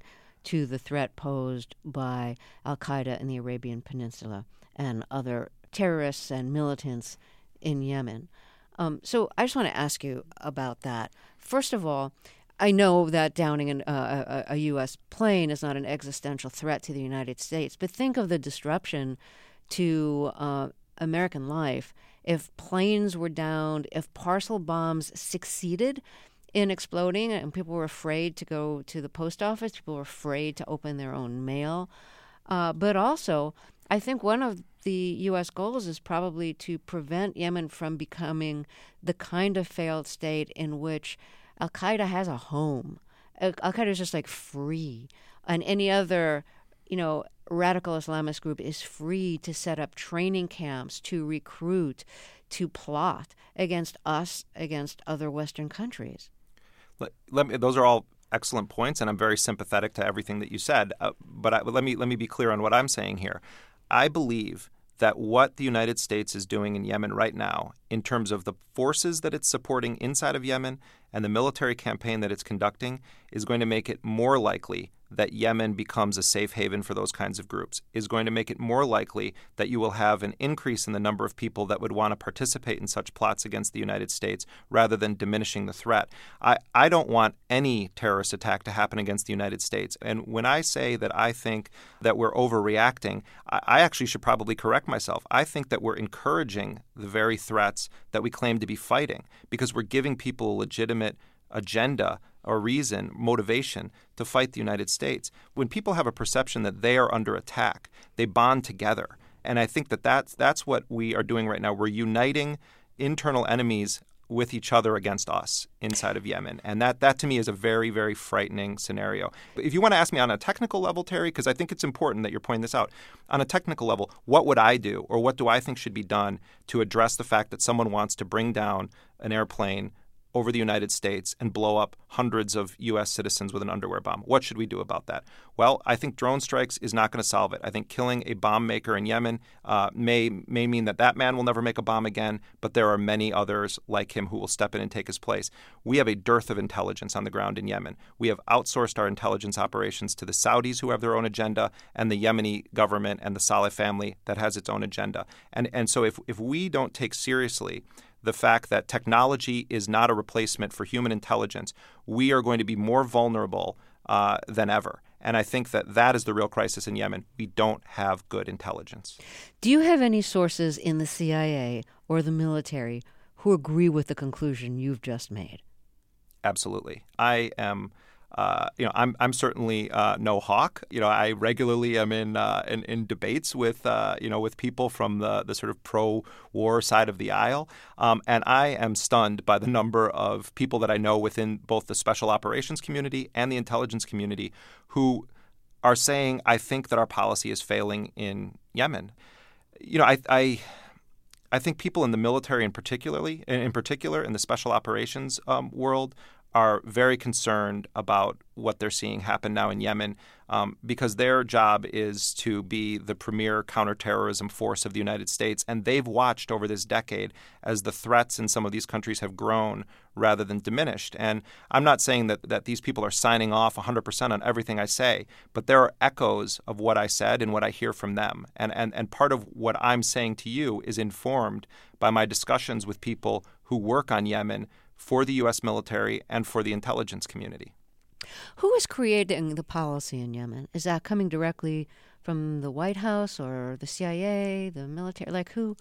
to the threat posed by al-Qaeda in the Arabian Peninsula and other terrorists and militants in Yemen. So I just want to ask you about that. First of all, I know that downing a U.S. plane is not an existential threat to the United States, but think of the disruption to American life if planes were downed, if parcel bombs succeeded in exploding and people were afraid to go to the post office, people were afraid to open their own mail. But also, I think one of the U.S. goals is probably to prevent Yemen from becoming the kind of failed state in which al-Qaeda has a home. Al-Qaeda is just like free, and any other, radical Islamist group is free to set up training camps, to recruit, to plot against us, against other Western countries. Those are all excellent points, and I'm very sympathetic to everything that you said. But let me be clear on what I'm saying here. I believe that what the United States is doing in Yemen right now, in terms of the forces that it's supporting inside of Yemen and the military campaign that it's conducting, is going to make it more likely that Yemen becomes a safe haven for those kinds of groups, is going to make it more likely that you will have an increase in the number of people that would want to participate in such plots against the United States rather than diminishing the threat. I don't want any terrorist attack to happen against the United States. And when I say that I think that we're overreacting, I actually should probably correct myself. I think that we're encouraging the very threats that we claim to be fighting because we're giving people a legitimate agenda or reason, motivation to fight the United States. When people have a perception that they are under attack, they bond together. And I think that that's what we are doing right now. We're uniting internal enemies with each other against us inside of Yemen. And that to me is a very, very frightening scenario. If you want to ask me on a technical level, Terry, because I think it's important that you're pointing this out, on a technical level, what would I do or what do I think should be done to address the fact that someone wants to bring down an airplane over the United States and blow up hundreds of U.S. citizens with an underwear bomb? What should we do about that? Well, I think drone strikes is not going to solve it. I think killing a bomb maker in Yemen may mean that man will never make a bomb again, but there are many others like him who will step in and take his place. We have a dearth of intelligence on the ground in Yemen. We have outsourced our intelligence operations to the Saudis, who have their own agenda, and the Yemeni government and the Saleh family that has its own agenda. And so if we don't take seriously the fact that technology is not a replacement for human intelligence, we are going to be more vulnerable than ever. And I think that is the real crisis in Yemen. We don't have good intelligence. Do you have any sources in the CIA or the military who agree with the conclusion you've just made? Absolutely. I am. I'm certainly no hawk. I regularly am in debates with with people from the sort of pro-war side of the aisle, and I am stunned by the number of people that I know within both the special operations community and the intelligence community who are saying, "I think that our policy is failing in Yemen." I think people in the military, in particular in the special operations world, are very concerned about what they're seeing happen now in Yemen because their job is to be the premier counterterrorism force of the United States. And they've watched over this decade as the threats in some of these countries have grown rather than diminished. And I'm not saying that these people are signing off 100% on everything I say, but there are echoes of what I said and what I hear from them. And part of what I'm saying to you is informed by my discussions with people who work on Yemen for the U.S. military and for the intelligence community. Who is creating the policy in Yemen? Is that coming directly from the White House or the CIA, the military? Like who?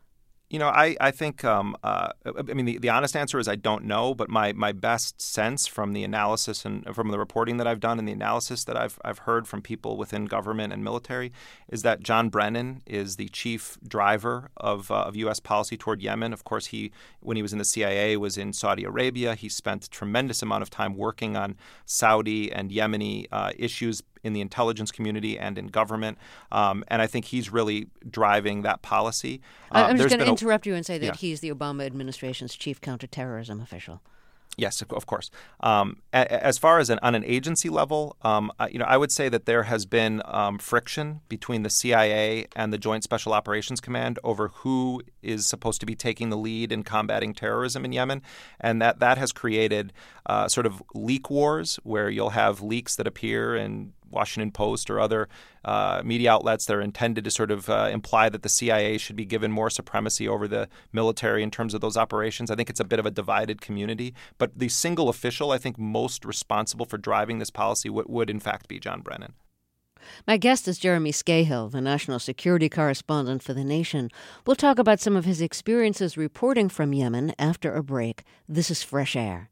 I think, the honest answer is I don't know, but my best sense from the analysis and from the reporting that I've done and the analysis that I've heard from people within government and military is that John Brennan is the chief driver of U.S. policy toward Yemen. Of course, when he was in the CIA, was in Saudi Arabia. He spent a tremendous amount of time working on Saudi and Yemeni issues in the intelligence community and in government. And I think he's really driving that policy. I'm just going to interrupt you and say that he's the Obama administration's chief counterterrorism official. Yes, of course. As far as on an agency level, I would say that there has been friction between the CIA and the Joint Special Operations Command over who is supposed to be taking the lead in combating terrorism in Yemen, and that has created sort of leak wars where you'll have leaks that appear in Washington Post or other media outlets that are intended to sort of imply that the CIA should be given more supremacy over the military in terms of those operations. I think it's a bit of a divided community. But the single official, I think, most responsible for driving this policy would in fact be John Brennan. My guest is Jeremy Scahill, the national security correspondent for The Nation. We'll talk about some of his experiences reporting from Yemen after a break. This is Fresh Air.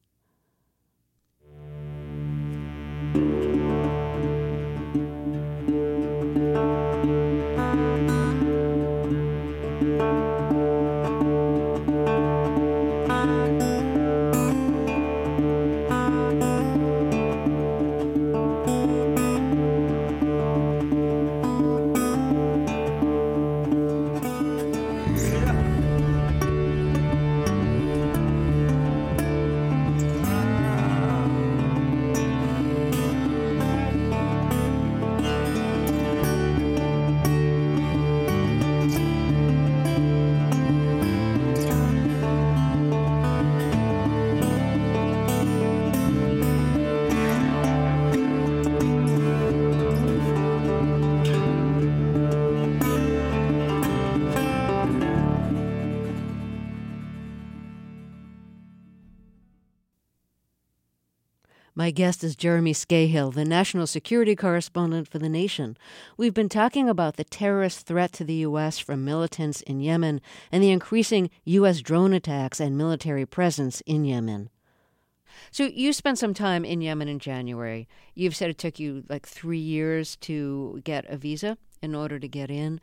My guest is Jeremy Scahill, the national security correspondent for The Nation. We've been talking about the terrorist threat to the U.S. from militants in Yemen and the increasing U.S. drone attacks and military presence in Yemen. So you spent some time in Yemen in January. You've said it took you like 3 years to get a visa in order to get in.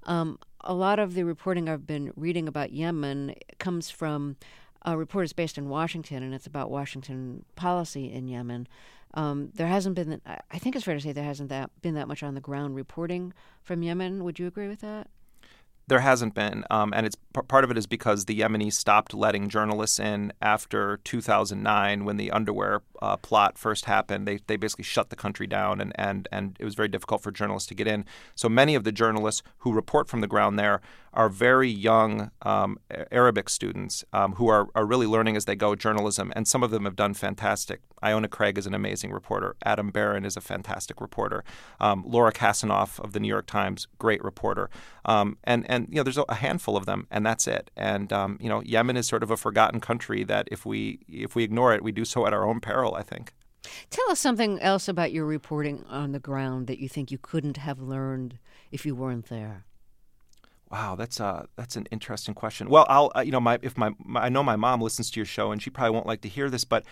A lot of the reporting I've been reading about Yemen comes from reporters based in Washington, and it's about Washington policy in Yemen. There hasn't been, I think it's fair to say there hasn't been that much on the ground reporting from Yemen. Would you agree with that? There hasn't been, and it's part of it is because the Yemenis stopped letting journalists in after 2009 when the underwear plot first happened. They basically shut the country down, and it was very difficult for journalists to get in. So many of the journalists who report from the ground there are very young Arabic students who are really learning as they go journalism, and some of them have done fantastic. Iona Craig is an amazing reporter. Adam Barron is a fantastic reporter. Laura Kasanoff of the New York Times, great reporter. And there's a handful of them, and that's it. And Yemen is sort of a forgotten country that if we ignore it, we do so at our own peril, I think. Tell us something else about your reporting on the ground that you think you couldn't have learned if you weren't there. Wow, that's an interesting question. Well, I know my mom listens to your show, and she probably won't like to hear this, but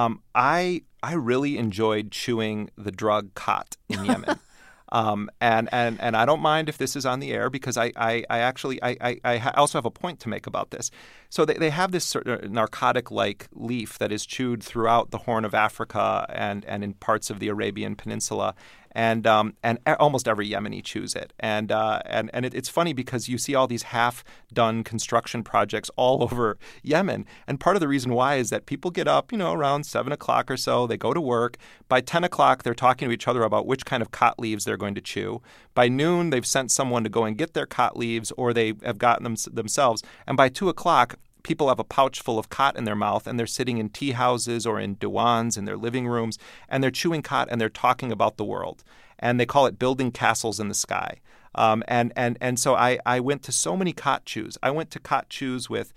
I really enjoyed chewing the drug khat in Yemen. And I don't mind if this is on the air because I also have a point to make about this. So they have this sort of narcotic-like leaf that is chewed throughout the Horn of Africa and in parts of the Arabian Peninsula. And almost every Yemeni chews it. And it's funny because you see all these half-done construction projects all over Yemen. And part of the reason why is that people get up, around 7 o'clock or so. They go to work. By 10 o'clock, they're talking to each other about which kind of khat leaves they're going to chew. By noon, they've sent someone to go and get their khat leaves, or they have gotten them themselves. And by 2 o'clock, people have a pouch full of khat in their mouth, and they're sitting in tea houses or in diwans in their living rooms, and they're chewing khat and they're talking about the world. And they call it building castles in the sky. And so I went to so many khat chews. I went to khat chews with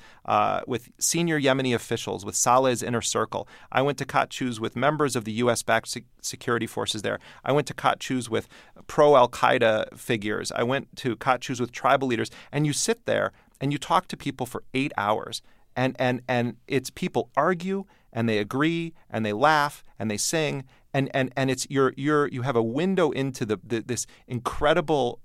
senior Yemeni officials, with Saleh's inner circle. I went to khat chews with members of the U.S.-backed security forces there. I went to khat chews with pro-Al-Qaeda figures. I went to khat chews with tribal leaders. And you sit there and you talk to people for 8 hours. And it's people argue and they agree and they laugh and they sing. And it's you have a window into this incredible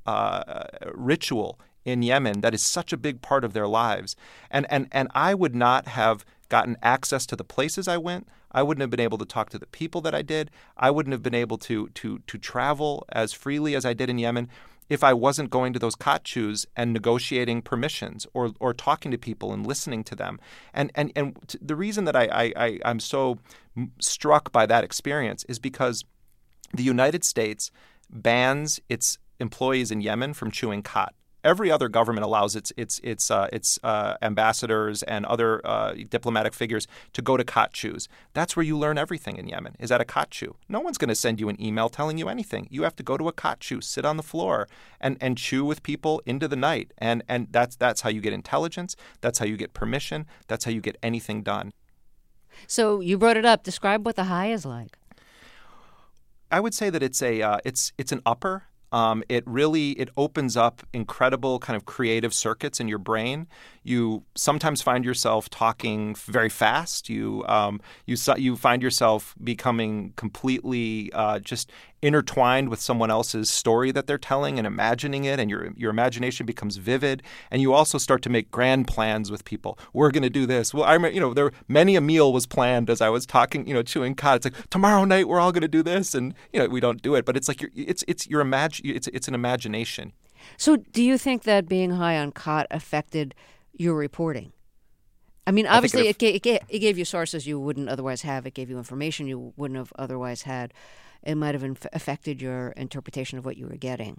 ritual in Yemen that is such a big part of their lives. And I would not have gotten access to the places I went. I wouldn't have been able to talk to the people that I did. I wouldn't have been able to travel as freely as I did in Yemen if I wasn't going to those khat chews and negotiating permissions or talking to people and listening to them. And the reason that I'm so struck by that experience is because the United States bans its employees in Yemen from chewing khat. every other government allows its ambassadors and other diplomatic figures to go to Khat-Chus. That's where you learn everything in Yemen, is at a Khat-Chu. No one's going to send you an email telling you anything. You have to go to a Khat-Chu, sit on the floor, and chew with people into the night. And that's how you get intelligence. That's how you get permission. That's how you get anything done. So you brought it up. Describe what the high is like. I would say that it's an upper. It opens up incredible kind of creative circuits in your brain. You sometimes find yourself talking very fast. You find yourself becoming completely just intertwined with someone else's story that they're telling and imagining it, and your imagination becomes vivid. And you also start to make grand plans with people. We're going to do this. Well, there many a meal was planned as I was talking, chewing khat. It's like tomorrow night we're all going to do this, and we don't do it, but it's like it's an imagination. So do you think that being high on khat affected your reporting? I mean, obviously it gave you sources you wouldn't otherwise have. It gave you information you wouldn't have otherwise had. It might have affected your interpretation of what you were getting.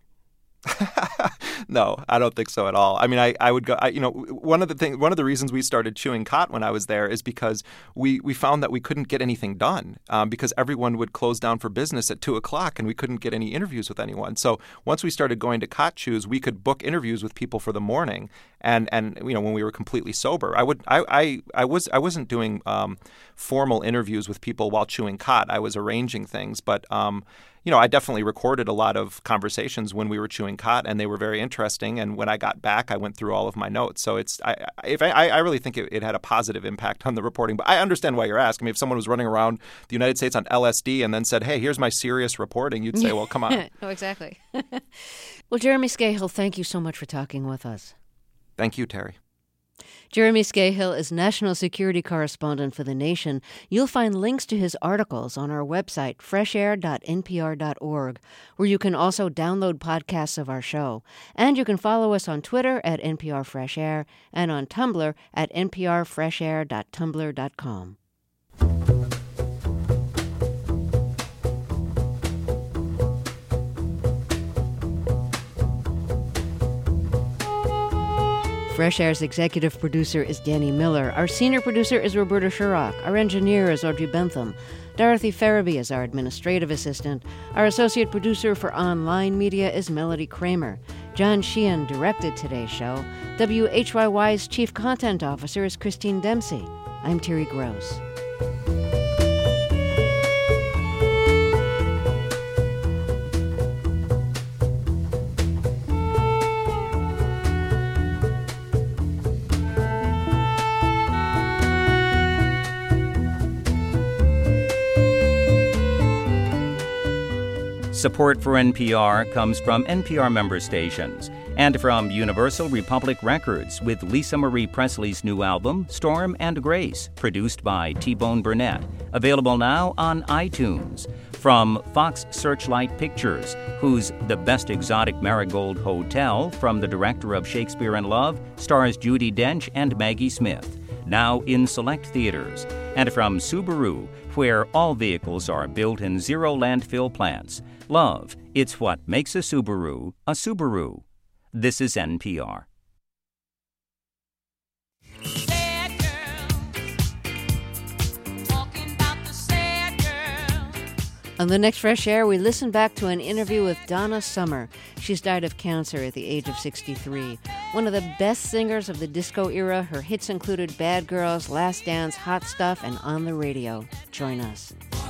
No, I don't think so at all. I mean, I would go. One of the reasons we started chewing khat when I was there is because we found that we couldn't get anything done because everyone would close down for business at 2:00 and we couldn't get any interviews with anyone. So once we started going to Khat-Chus, we could book interviews with people for the morning. And when we were completely sober, I wasn't doing formal interviews with people while chewing khat. I was arranging things, but I definitely recorded a lot of conversations when we were chewing khat, and they were very interesting. And when I got back, I went through all of my notes. So I really think it had a positive impact on the reporting. But I understand why you're asking. I mean, if someone was running around the United States on LSD and then said, "Hey, here's my serious reporting," you'd say, "Well, come on." No, exactly. Well, Jeremy Scahill, thank you so much for talking with us. Thank you, Terry. Jeremy Scahill is national security correspondent for The Nation. You'll find links to his articles on our website, freshair.npr.org, where you can also download podcasts of our show. And you can follow us on Twitter at NPR Fresh Air and on Tumblr at nprfreshair.tumblr.com. Fresh Air's executive producer is Danny Miller. Our senior producer is Roberta Shurrock. Our engineer is Audrey Bentham. Dorothy Farabee is our administrative assistant. Our associate producer for online media is Melody Kramer. John Sheehan directed today's show. WHYY's chief content officer is Christine Dempsey. I'm Terry Gross. Support for NPR comes from NPR member stations and from Universal Republic Records with Lisa Marie Presley's new album, Storm and Grace, produced by T-Bone Burnett, available now on iTunes. From Fox Searchlight Pictures, whose The Best Exotic Marigold Hotel, from the director of Shakespeare in Love, stars Judi Dench and Maggie Smith, now in select theaters. And from Subaru, where all vehicles are built in zero landfill plants. Love, it's what makes a Subaru a Subaru. This is NPR. On the next Fresh Air, we listen back to an interview with Donna Summer. She's died of cancer at the age of 63. One of the best singers of the disco era, her hits included Bad Girls, Last Dance, Hot Stuff, and On the Radio. Join us.